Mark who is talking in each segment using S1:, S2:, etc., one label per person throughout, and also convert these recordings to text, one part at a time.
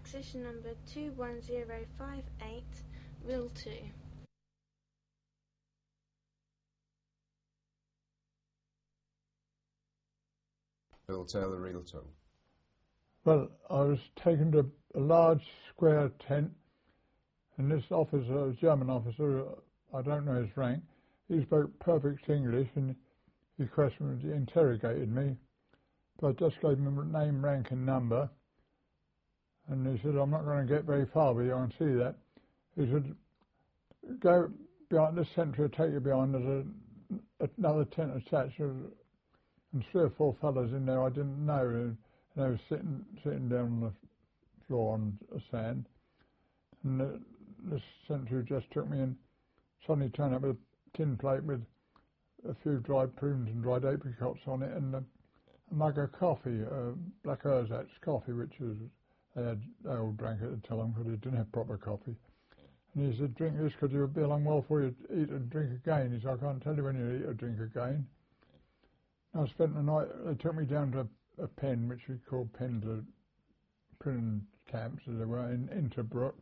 S1: accession number 21058, Will 2.
S2: Bill Taylor, Real Talk.
S3: Well, I was taken to a large square tent, and this officer, a German officer, I don't know his rank, he spoke perfect English, and he interrogated me. But I just gave him a name, rank and number, and he said, I'm not going to get very far with you, I can see that. He said, go behind this tent, will take you behind, there's another tent attached, and 3 or 4 fellows in there I didn't know, and they were sitting down on the floor on the sand, and this sentry just took me and suddenly turned up with a tin plate with a few dried prunes and dried apricots on it, and a mug of coffee, Black Ersatz coffee, which was they all drank at the time because they didn't have proper coffee. And he said, drink this because you'll be along well before you eat and drink again. He said, I can't tell you when you eat or drink again. I spent the night, they took me down to a pen, which we call prison camps, as they were, in Interbrook.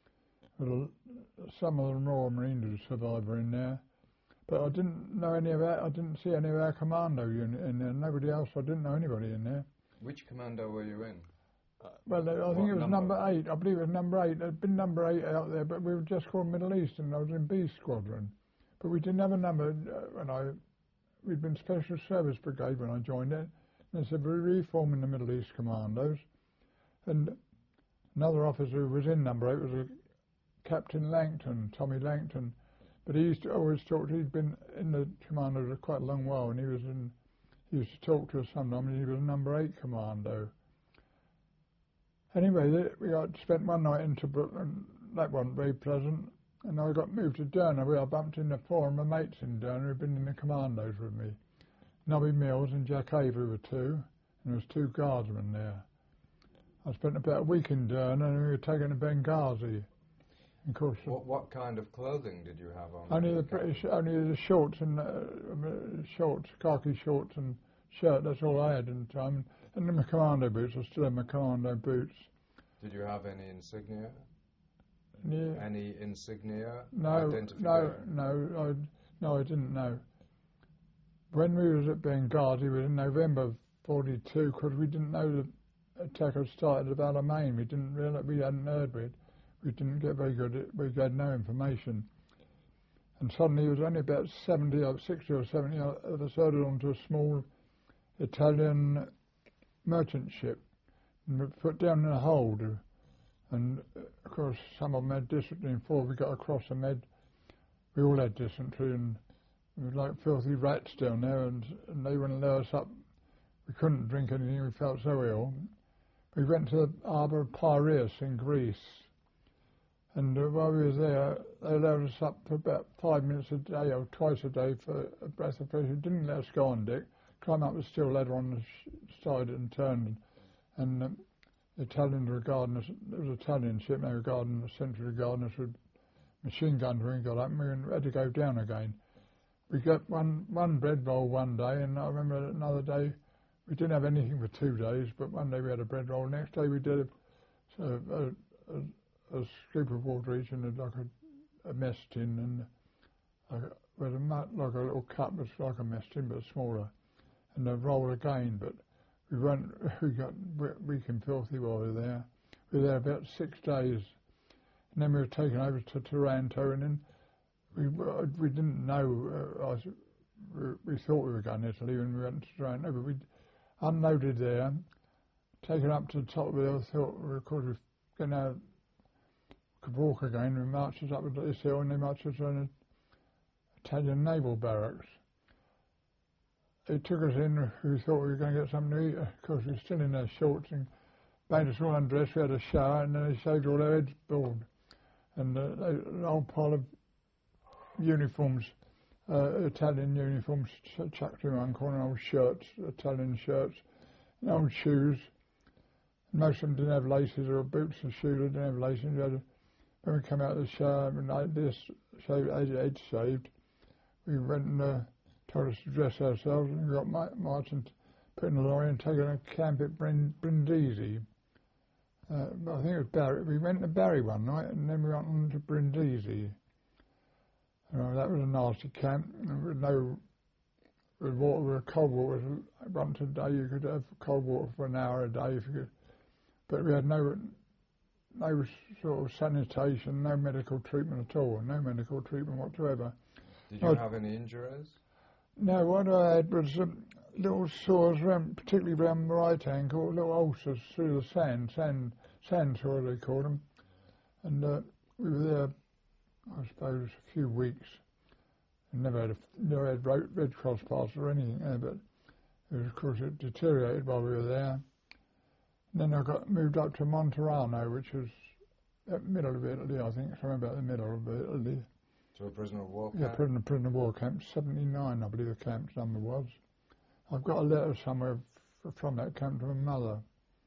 S3: Some of the Royal Marines survivors were in there. But I didn't know any of that. I didn't see any of our commando unit in there. Nobody else. I didn't know anybody in there.
S2: Which commando were you in?
S3: Well, I think it was number 8. I believe it was number 8. There'd been number 8 out there, but we were just called Middle Eastern. I was in B Squadron. But we didn't have a number we'd been Special Service Brigade when I joined it. And they said, we're reforming the Middle East Commandos. And another officer who was in number 8 was a Captain Langton, Tommy Langton. But he used to always talk. He'd been in the commando for quite a long while, and he used to talk to us sometimes. And he was a number 8 commando. Anyway, we spent one night in Tobruk, and that wasn't very pleasant. And I got moved to Derna, where I bumped into 4 of my mates in Derna who'd been in the commandos with me. Nobby Mills and Jack Avery were 2, and there was 2 guardsmen there. I spent about a week in Derna, and we were taken to Benghazi. Of course,
S2: what kind of clothing did you have on?
S3: Only the shorts and khaki shorts and shirt. That's all I had in the time. And then my commando boots. I still had my commando boots.
S2: Did you have any insignia?
S3: Yeah.
S2: Any insignia?
S3: No, I didn't know. When we was at Benghazi, it was in November '42, because we didn't know the attack had started at Alamein. We didn't realise, we hadn't heard of it. We didn't get very good. We had no information. And suddenly it was only about 60 or 70 of us herded onto a small Italian merchant ship and were put down in a hold. And of course some of them had dysentery, and before we got across them we all had dysentery, and we were like filthy rats down there, and they wouldn't let us up. We couldn't drink anything, we felt so ill. We went to the harbour of Piraeus in Greece. And while we were there, they allowed us up for about 5 minutes a day or twice a day for a breath of fresh air. Didn't let us go on deck. Climb up the steel ladder on the side and turn. And the Italians were guarding us. It was an Italian ship. They were guarding the sentry, guarding us with machine guns when we got up, and we had to go down again. We got one bread roll one day, and I remember another day we didn't have anything for 2 days, but one day we had a bread roll. Next day we did a scoop of water each, and like a mess tin, and with like a little cup that's like a mess tin but smaller, and a roll again. But we got weak and filthy while we were there. We were there about 6 days, and then we were taken over to Taranto, and then we didn't know. We thought we were going to Italy when we went to Taranto, but we unloaded there, taken up to the top of the hill. Thought, of course, we could walk again. We marched us up this hill, and they marched us to an Italian naval barracks. They took us in. We thought we were going to get something to eat. Of course, we were still in our shorts, and made us all undress. We had a shower, and then they shaved all our heads bald. And an old pile of uniforms, Italian uniforms, chucked in one corner, old shirts, Italian shirts, and old shoes. And most of them didn't have laces, or boots or shoes that didn't have laces. When we came out of the shower and like this, head shaved, we went and told us to dress ourselves, and we got marching, put in the lorry and taken a camp at Brindisi. I think it was Barry. We went to Barry one night, and then we went on to Brindisi. That was a nasty camp. With no with water, with cold water. Once a day you could have cold water for an hour a day if you could. But we had no sort of sanitation, no medical treatment at all, no medical treatment whatsoever.
S2: Did you have any injuries?
S3: No, what I had was little sores, particularly around my right ankle, little ulcers through the sand sores they called them. And we were there, I suppose, a few weeks. And never had Red Cross pass or anything there, but of course it deteriorated while we were there. And then I got moved up to Monterano, which was at the middle of Italy, I think, somewhere about the middle of Italy.
S2: To a prisoner of war camp?
S3: Yeah, prisoner of war camp, 79, I believe the camp's number was. I've got a letter somewhere from that camp to my mother.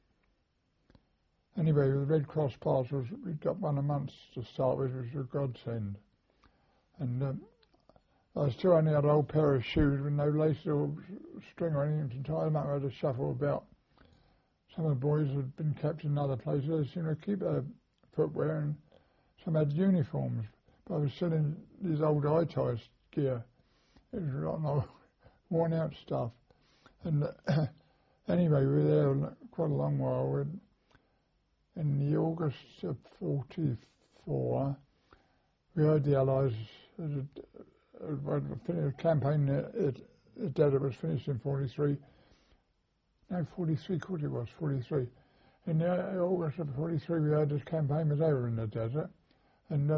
S3: Anyway, the Red Cross parcels, we got one a month to start with, which was a godsend. And I still only had an old pair of shoes with no lace or string or anything to tie them up. I had to shuffle about. Some of the boys had been kept in other places. They seemed to keep their footwear, and some had uniforms. But I was still in these old eye-tie gear. It was rotten old, worn-out stuff. And anyway, we were there quite a long while. In the August of 44, we heard the Allies the campaign at Desert was finished in 43. No, 43, of course it was, 43. In the August of 43, we heard this campaign was over in the desert. And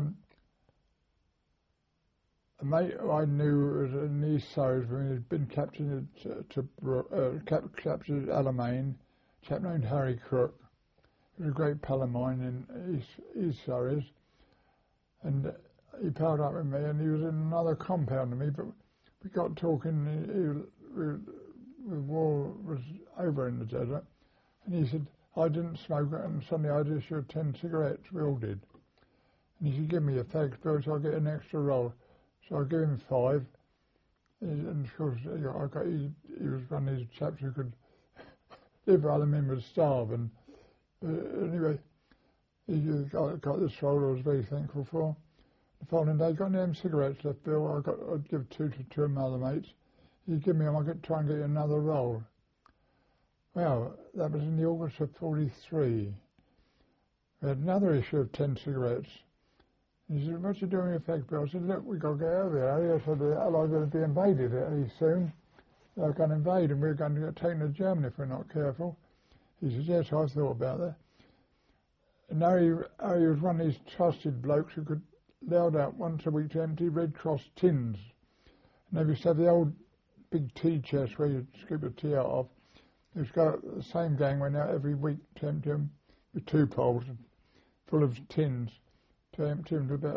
S3: a mate I knew was in the East Surrey when he had been captured captured at Alamein, a chap named Harry Crook. He was a great pal of mine in East Surrey. And he palled up with me, and he was in another compound to me, but we got talking. The war was over in the desert, and he said, I didn't smoke it, and suddenly I just issued 10 cigarettes, we all did. And he said, give me a fag bill so I'll get an extra roll. So I gave him 5, and of course he was one of these chaps who could live while the men would starve, and anyway, he got this roll I was very thankful for. The following day, got any of them cigarettes left, Bill. I'd give 2 to 2 of my other mates. He'd give me them, I'd try and get you another roll. Well, that was in the August of 43. We had another issue of 10 cigarettes. He said, what you doing with your fag, Bill? I said, look, we've got to get over there. I said, the Allies are going to be invaded soon. They're going to invade, and we're going to get taken to Germany if we're not careful. He said, yes, I thought about that. And Harry was one of these trusted blokes who could load out once a week to empty Red Cross tins. And they used to have the old big tea chest where you'd scoop the tea out of. The same gang went out every week to empty them with 2 poles full of tins to empty them to about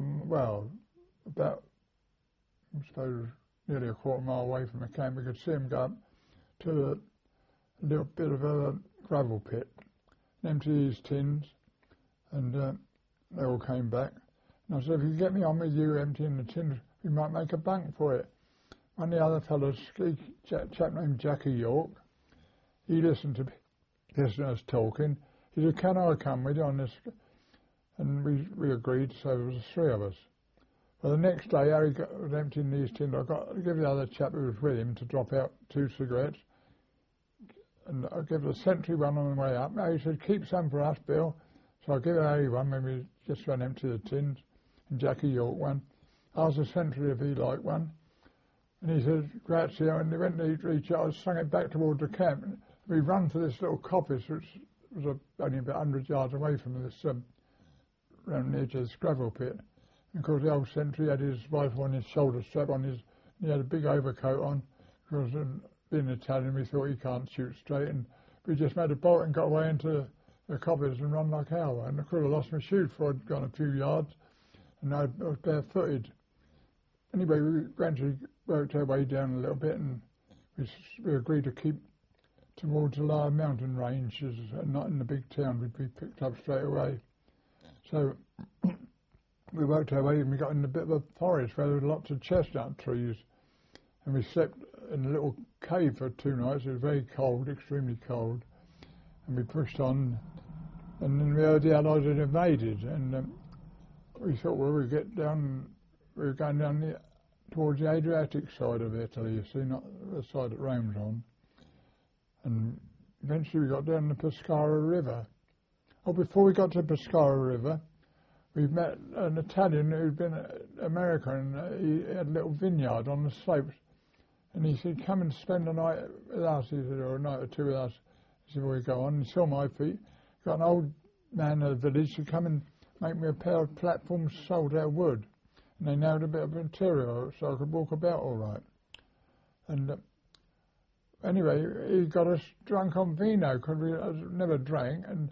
S3: I suppose, nearly a quarter mile away from the camp. We could see them go up to a little bit of a gravel pit and empty these tins, and they all came back. And I said, if you get me on with you emptying the tins, we might make a bunk for it. One of the other fellows, a chap named Jackie York, he listened to us talking. He said, can I come with you on this? And we agreed, so there was 3 of us. Well, the next day, Harry was emptying these tins. I got to give the other chap who was with him to drop out 2 cigarettes. And I gave the sentry one on the way up. He said, keep some for us, Bill. So I give Harry one when we just went empty the tins, and Jackie York one. Asked the sentry if he liked one. And he said, grazie, and they went to each other, slung it back towards the camp. And we run to this little coppice, which was only about 100 yards away from this, around the edge of this gravel pit. And of course, the old sentry had his rifle on his shoulder strap he had a big overcoat on. Because being Italian, we thought he can't shoot straight. And we just made a bolt and got away into the coppice and run like hell. And I could have lost my shoe before I'd gone a few yards. And I was barefooted. Anyway, we gradually worked our way down a little bit, and we agreed to keep towards the lower mountain ranges, not in the big town. We'd be picked up straight away. So we worked our way, and we got in a bit of a forest where there were lots of chestnut trees, and we slept in a little cave for 2 nights. It was very cold, extremely cold, and we pushed on And then we heard the Allies had invaded, and we thought, well, we were going down towards the Adriatic side of Italy, you see, not the side that Rome's on. And eventually we got down the Pescara River. Oh, before we got to Pescara River, we met an Italian who'd been American, and he had a little vineyard on the slopes. And he said, come and spend a night with us, he said, or a night or two with us. He said, well, we go on. He saw my feet. Got an old man in the village to come and make me a pair of platforms sold out of wood. And they nailed a bit of material so I could walk about all right. And anyway, he got us drunk on vino, because we never drank. And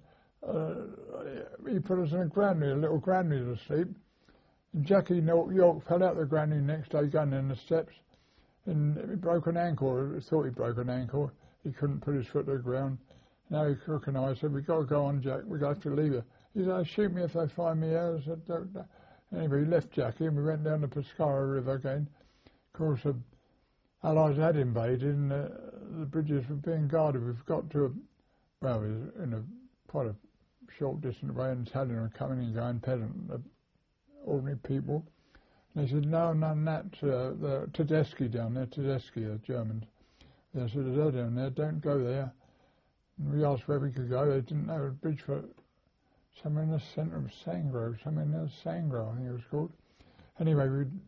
S3: he put us in a little granary to sleep. And Jackie York fell out the granary next day going in the steps. And he broke an ankle. He thought he broke an ankle. He couldn't put his foot to the ground. Now Cook and I said, we've got to go on, Jack. We've got to leave you. He said, shoot me if they find me out. I said, don't. Anyway, we left Jackie and we went down the Pescara River again. Of course, the Allies had invaded and the bridges were being guarded. We've got to, well, in quite a short distance away, and Italian were coming and going, peasant, ordinary people. And they said, no, none of that. The Tedeschi down there, Tedeschi, the Germans. They said, they're down there, don't go there. And we asked where we could go. They didn't know a bridge for somewhere in the centre of Sangro, somewhere near Sangro, I think it was called. Anyway,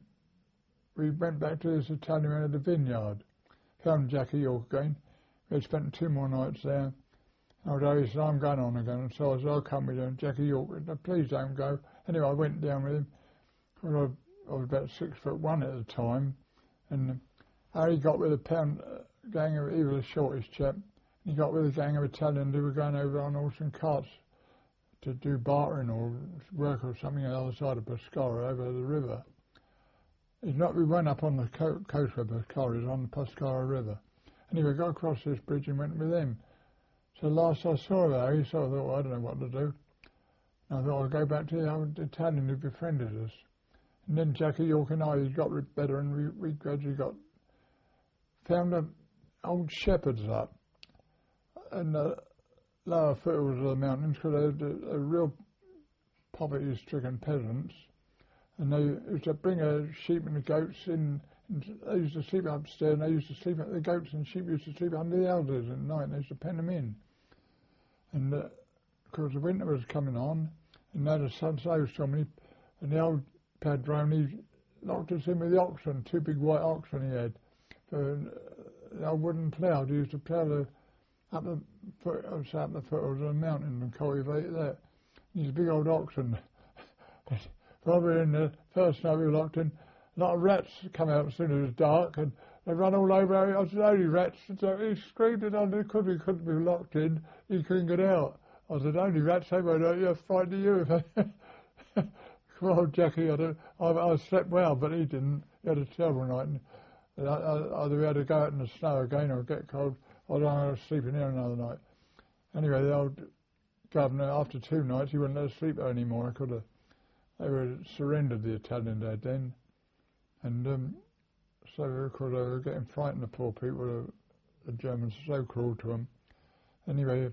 S3: we went back to this Italian man at the vineyard, found Jackie York again. We had spent 2 more nights there. Although he said, I'm going on again. And so I said, I'll come with you. And Jackie York said, please don't go. Anyway, I went down with him. I was about 6'1" at the time. And Harry got with a gang of, he was the shortest chap. He got with a gang of Italians who were going over on horse and carts to do bartering or work or something on the other side of Pescara over the river. We went up on the coast of Pescara, it was on the Pescara River. Anyway, got across this bridge and went with him. So last I saw of Harry, so I thought, well, I don't know what to do. And I thought I'll go back to the old Italian who befriended us. And then Jackie York and I got better, and we gradually found an old shepherd's hut in the lower foothills of the mountains, because they had a real poverty-stricken peasants, and they used to bring a sheep and the goats in, and they used to sleep upstairs, and they used to sleep, the goats and sheep used to sleep under the elders at night, and they used to pen them in. And of course the winter was coming on, and they had a snowstorm, and the old padrone, he locked us in with the oxen, 2 big white oxen he had, the old wooden plough. He used to plough up the foothills of the mountain and cultivate that. These big old oxen. While we were in the first night we were locked in, a lot of rats come out as soon as it was dark, and they run all over. I said, only rats. So he screamed it on, we couldn't be locked in, he couldn't get out. I said, only rats, they won't hurt you, frighten you. Well, Jackie, I slept well, but he didn't. He had a terrible night. And either we had to go out in the snow again or get cold. I don't know, I was sleeping here another night. Anyway, the old governor, after 2 nights, he wouldn't let us sleep there anymore. They were surrendered, the Italians there then. And so, of course, they were getting frightened, the poor people. The Germans were so cruel to them. Anyway,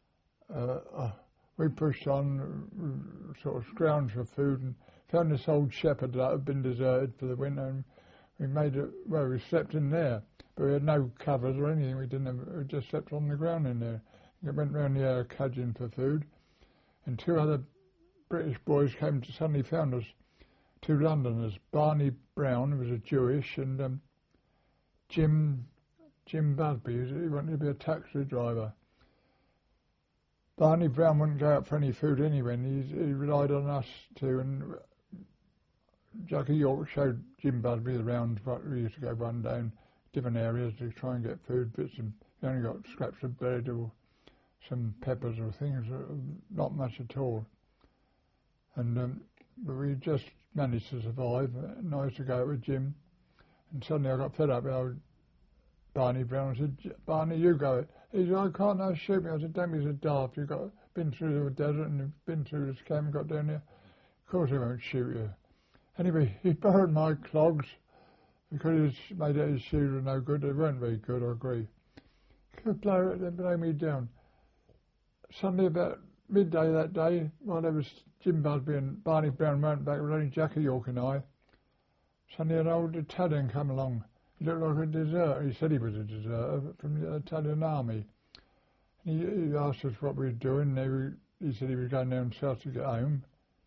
S3: we pushed on, sort of scrounged for food, and found this old shepherd that had been deserted for the winter, and we slept in there. But we had no covers or anything. We just slept on the ground in there. We went round the area cadging for food, and 2 other British boys suddenly found us, 2 Londoners, Barney Brown, who was a Jewish, and Jim Busby, he wanted to be a taxi driver. Barney Brown wouldn't go out for any food anyway, and he relied on us too, and Jackie York showed Jim Busby around. We used to go one day in different areas to try and get food bits, and we only got scraps of bread or some peppers or things, not much at all. And but we just managed to survive. And I used to go out with Jim, and suddenly I got fed up with old Barney Brown. I said, Barney, you go. He said, I can't now shoot me. I said, don't be so daft. You've been through the desert and you've been through this camp and got down here. Of course he won't shoot you. Anyway, he borrowed my clogs because he made out his shoes were no good. They weren't very good, I agree. They blow me down. Suddenly about midday that day, while there was Jim Busby and Barney Brown weren't back, it was only Jackie York and I. Suddenly an old Italian come along. He looked like a deserter. He said he was a deserter from the Italian army. He asked us what we were doing. He said he was going down south to get home.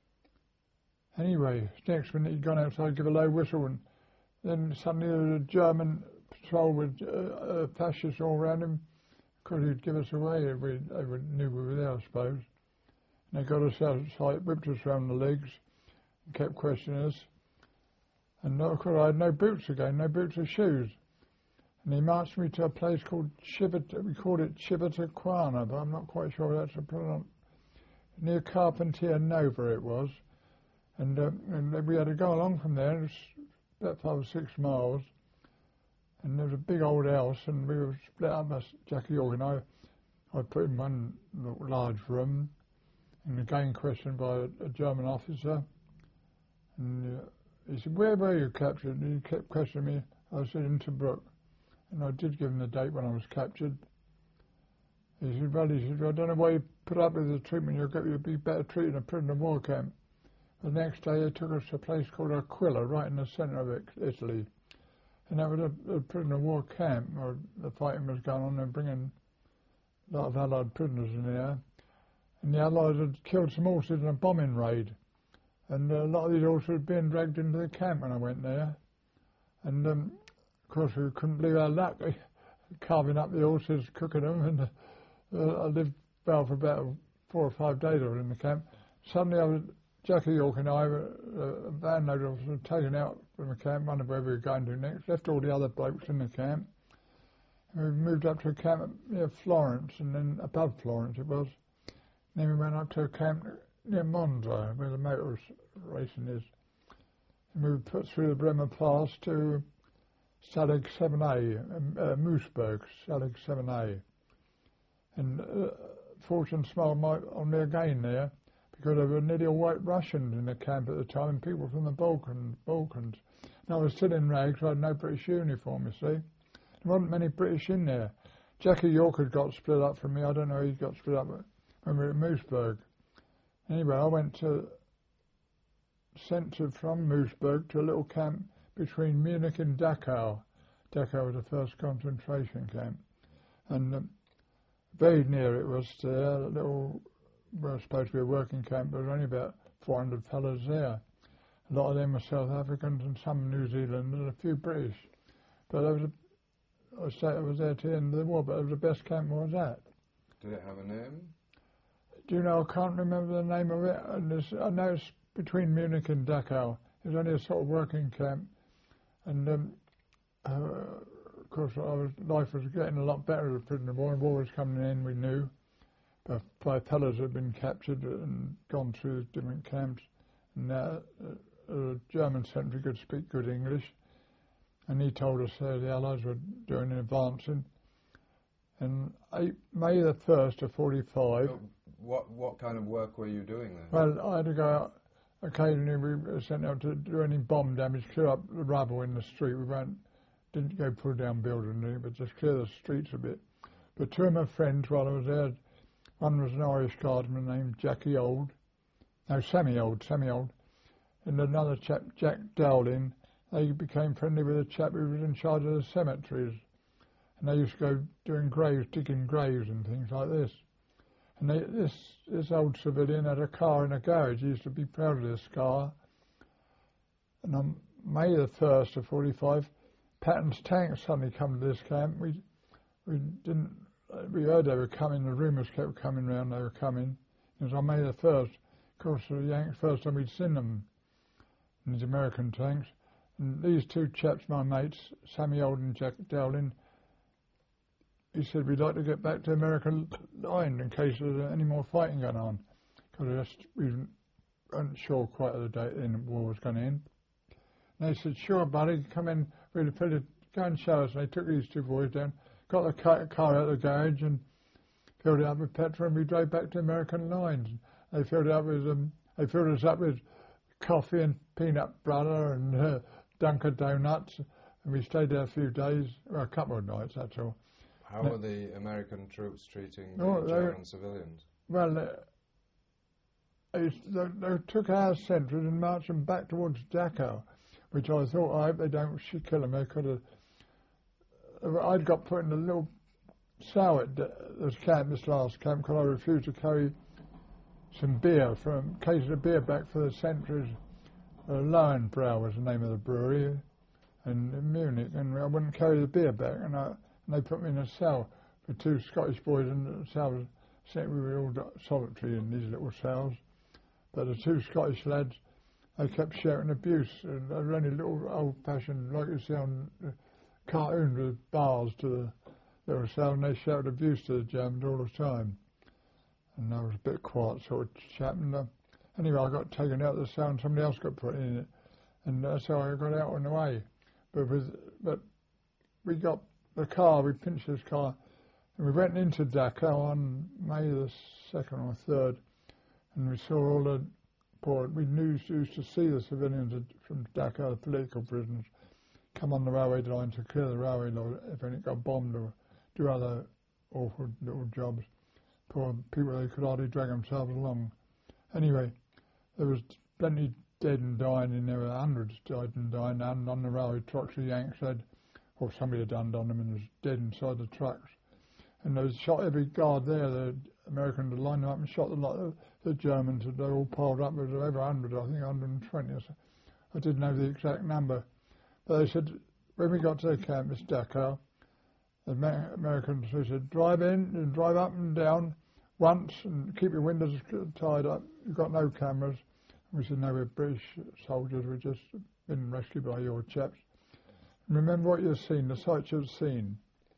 S3: Anyway, next minute he'd gone outside, give a low whistle, and then suddenly there was a German patrol with fascists all around him, because he'd give us away. They knew we were there, I suppose. And they got us outside, whipped us round the legs, and kept questioning us. And of course I had no boots again, no boots or shoes. And he marched me to a place called we called it Civitavecchia, but I'm not quite sure that's a pronoun. Near Carpentier Nova it was. And we had to go along from there. It was about 5 or 6 miles. And there was a big old house, and we were split up, Jackie York and I put in one large room, and again questioned by a German officer. And he said, "Where were you captured?" And he kept questioning me. I said, "In Tobruk." And I did give him the date when I was captured. He said, "Well," "I don't know why you put up with the treatment. You'll be better treated in a prisoner of war camp." The next day they took us to a place called Aquila, right in the centre of Italy. And that was a prisoner of war camp, where the fighting was going on and bringing a lot of Allied prisoners in there. And the Allies had killed some horses in a bombing raid. And a lot of these horses had been dragged into the camp when I went there. And of course we couldn't believe our luck, carving up the horses, cooking them, and I lived well for about 4 or 5 days I was in the camp. Suddenly Jackie York and I, a van load of us, were taken out from the camp, wondered where we were going to next, left all the other blokes in the camp. And we moved up to a camp near Florence, and then above Florence it was. And then we went up to a camp near Monza, where the motor racing is. And we were put through the Bremer Pass to Salig 7A, Moosburg, Salig 7A. And fortune smiled on me again there, because there were nearly all white Russians in the camp at the time, and people from the Balkans. And I was still in rags, so I had no British uniform, you see. There wasn't many British in there. Jackie York had got split up from me. I don't know how he got split up when we were at Moosburg. Anyway, I went sent from Moosburg to a little camp between Munich and Dachau. Dachau was the first concentration camp. And very near it was there, a little, well, supposed to be a working camp, but there were only about 400 fellows there. A lot of them were South Africans and some New Zealanders and a few British. But I was there to the end of the war, but it was the best camp I was at.
S2: Did it have a name?
S3: Do you know, I can't remember the name of it. I know it's between Munich and Dachau. It was only a sort of working camp. And of course, life was getting a lot better as a prisoner of war, and war was coming in, we knew. But 5 fellows had been captured and gone through different camps. And a German sentry could speak good English. And he told us the Allies were doing advancing. And May the 1st of 45.
S2: What kind of work were you doing there?
S3: Well, I had to go out. Occasionally we were sent out to do any bomb damage, clear up the rubble in the street. Didn't go pull down buildings, but just clear the streets a bit. But 2 of my friends while I was there, one was an Irish guardsman named Sammy Old, and another chap, Jack Dowling. They became friendly with a chap who was in charge of the cemeteries. And they used to go doing graves, digging graves and things like this. And this old civilian had a car in a garage. He used to be proud of this car. And on May the 1st of 45, Patton's tanks suddenly come to this camp. We heard they were coming. The rumours kept coming round they were coming. It was on May the 1st. Of course, the Yanks, first time we'd seen them, these American tanks. And these 2 chaps, my mates, Sammy Old and Jack Dowling, he said, "We'd like to get back to American line in case there's any more fighting going on." Because we weren't sure quite of the date the war was going to end. And they said, "Sure, buddy, come in, go and show us." And they took these 2 boys down, got the car out of the garage and filled it up with petrol, and we drove back to American lines. They filled us up with coffee and peanut butter and Dunkin' Donuts, and we stayed there a few days, well, a couple of nights, that's all.
S2: How were the American troops treating the German civilians?
S3: Well, they took our sentries and marched them back towards Dachau, which I thought, I hope they don't kill them. They could have. I'd got put in a little cell at this camp, this last camp, because I refused to carry some beer, cases of beer back for the sentries. Lowenbrau was the name of the brewery in Munich, and I wouldn't carry the beer back, and they put me in a cell for two Scottish boys, and the cell was, we were all solitary in these little cells, but the two Scottish lads, they kept shouting abuse, and they were only little old-fashioned, like you see on cartoons with bars to the little cell, and they shouted abuse to the Germans all the time, and I was a bit quiet sort of chap, and anyway, I got taken out of the cell and somebody else got put in it, and that's how I got out on the way. But we got the car, we pinched this car, and we went into Dachau on May the 2nd or 3rd, and we saw all the we used to see the civilians from Dachau, the political prisoners, come on the railway line to clear the railway line if it got bombed or do other awful little jobs. Poor people, they could hardly drag themselves along. Anyway, there was plenty dead and dying in there, hundreds died and dying, and on the railway trucks the Yanks had, or somebody had done them and was dead inside the trucks. And they shot every guard there, the Americans had lined them up and shot them like the Germans, they were all piled up, there was over 100, I think 120 or so. I didn't know the exact number. But they said, when we got to the camp, it's Dachau, the Americans, they said, drive in and drive up and down once and keep your windows tied up. You've got no cameras. We said, no, we're British soldiers. We've just been rescued by your chaps. And remember what you've seen, the sights you've seen.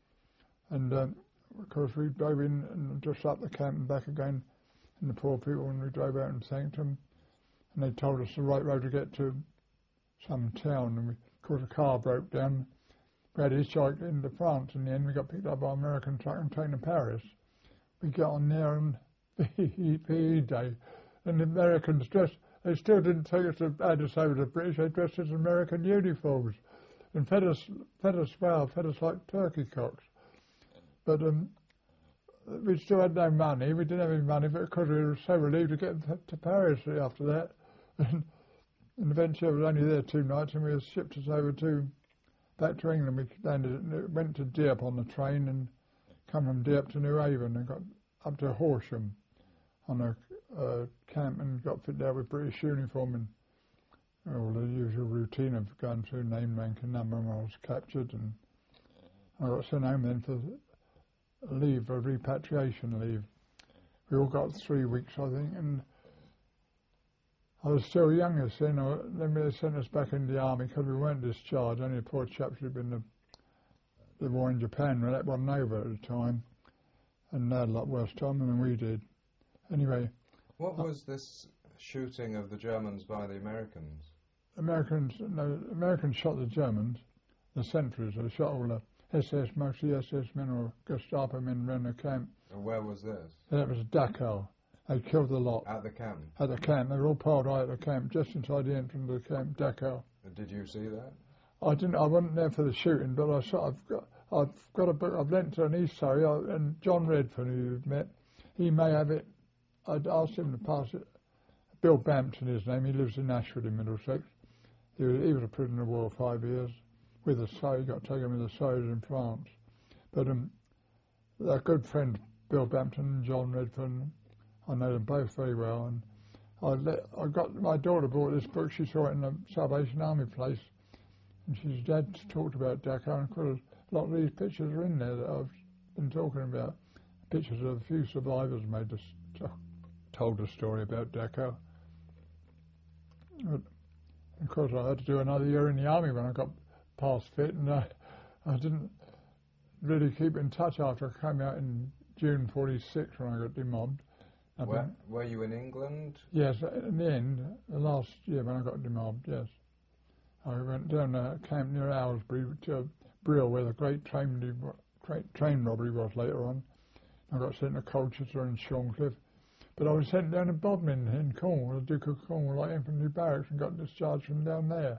S3: And of course, we drove in and just up the camp and back again. And the poor people, and we drove out and thanked them. And they told us the right road to get to some town. And of course, the car broke down. We had hitchhiked into France. In the end, we got picked up by an American truck and taken to Paris. We got on there on PE Day, and the Americans dressed, they still didn't take us to add us over to British, they dressed us in American uniforms and fed us well, fed us like turkey cocks. But we still had no money, we didn't have any money, but because we were so relieved to get to Paris after that. And eventually I was only there 2 nights, and we were shipped us over back to England. We went to Dieppe on the train and come from Dieppe to New Haven and got up to Horsham on a camp and got fitted out with British uniform and all the usual routine of going through name, rank and number, and I was captured and I got sent home then for leave, for repatriation leave. We all got 3 weeks, I think, and I was still young as then. Then they sent us back in the army because we weren't discharged. Only the poor chaps who'd been the war in Japan, well, that wasn't over at the time, and they had a lot worse time than we did. Anyway.
S2: What was this shooting of the Germans by the Americans?
S3: Americans shot the Germans, the sentries. They shot all the SS, mostly SS men or Gestapo men around the camp.
S2: And where was this?
S3: That was Dachau. They killed the lot.
S2: At the camp?
S3: At the camp. They were all piled high at the camp, just inside the entrance of the camp, Dachau.
S2: Did you see that?
S3: I wasn't there for the shooting, but I've got a book I've lent to an East Surrey, and John Redfern, who you've met, he may have it. I'd asked him to pass it. Bill Bampton, his name. He lives in Ashford in Middlesex. He was a prisoner of war 5 years with the He got taken with the soldiers in France. But they're good friends, Bill Bampton and John Redfern. I know them both very well. And I got my daughter bought this book. She saw it in the Salvation Army place. And she's Dad talked about Dachau, and of course, a lot of these pictures are in there that I've been talking about. Pictures of a few survivors told the story about Dachau. But of course, I had to do another year in the army when I got past fit, and I didn't really keep in touch after I came out in June '46 when I got demobbed.
S2: Were you in England?
S3: Yes, in the end, the last year when I got demobbed, yes. I went down to a camp near Aylesbury to Brill, where the great train robbery was later on. I got sent to Colchester and Shorncliffe. But I was sent down to Bodmin in Cornwall, the Duke of Cornwall, like infantry barracks, and got discharged from down there.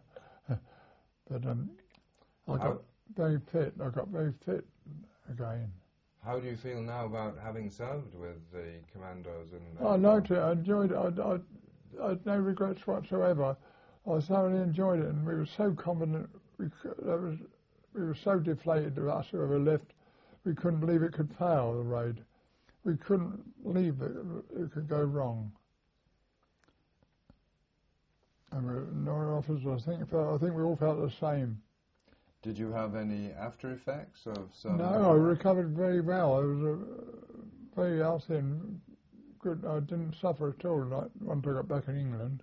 S3: But I got very fit. I got very fit again.
S2: How do you feel now about having served with the commandos?
S3: I liked it. I enjoyed it. I had no regrets whatsoever. I thoroughly enjoyed it, and we were so confident. We were so deflated of us whoever left. We couldn't believe it could fail, the raid. We couldn't believe that it could go wrong. And no officers, I think we all felt the same.
S2: Did you have any after effects of some?
S3: No, I recovered very well. I was very healthy and good. I didn't suffer at all once I got back in England.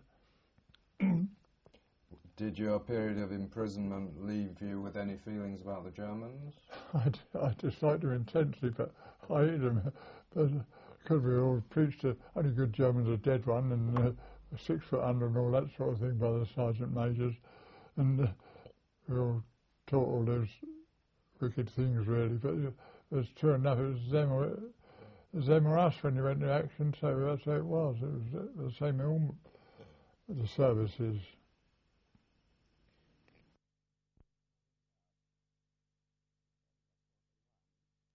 S2: Did your period of imprisonment leave you with any feelings about the Germans?
S3: I disliked them intensely, but I hated them. But because we all preached the only good German's a dead one, and 6 foot under and all that sort of thing by the sergeant majors, and we all taught all those wicked things really. But it was true enough. It was them or us when you went to action. So that's how it was. It was the same in all the services.